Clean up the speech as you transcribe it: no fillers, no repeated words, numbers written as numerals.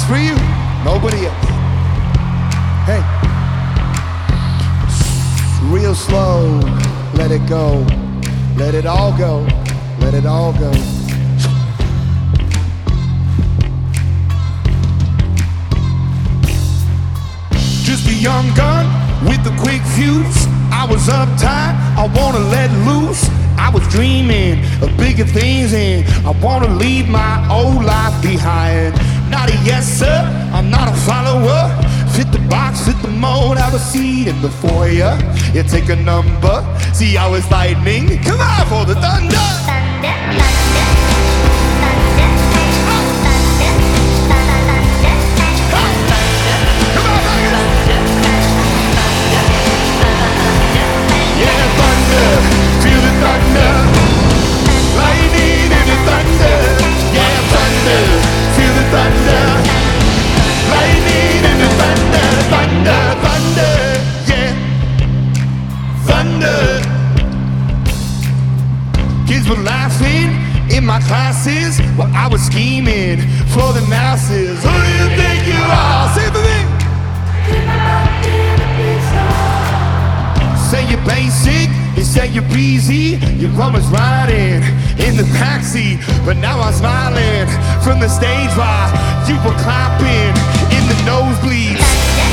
Just for you, nobody else. Hey. Real slow, let it go. Let it all go. Let it all go. Just a young gun with a quick fuse. I was uptight, I wanna let loose. I was dreaming of bigger things and I wanna leave my old life behind. Not a yes sir, I'm not a follower. Fit the box, fit the mold, have a seat in the foyer. You take a number, see how it's lightning. Come on for the thunder. Kids were laughing in my classes while I was scheming for the masses. Who do you think you are? Say the thing. Say you're basic, you say you're breezy. Your mom was riding in the backseat, but now I'm smiling from the stage while you were clapping in the nosebleeds.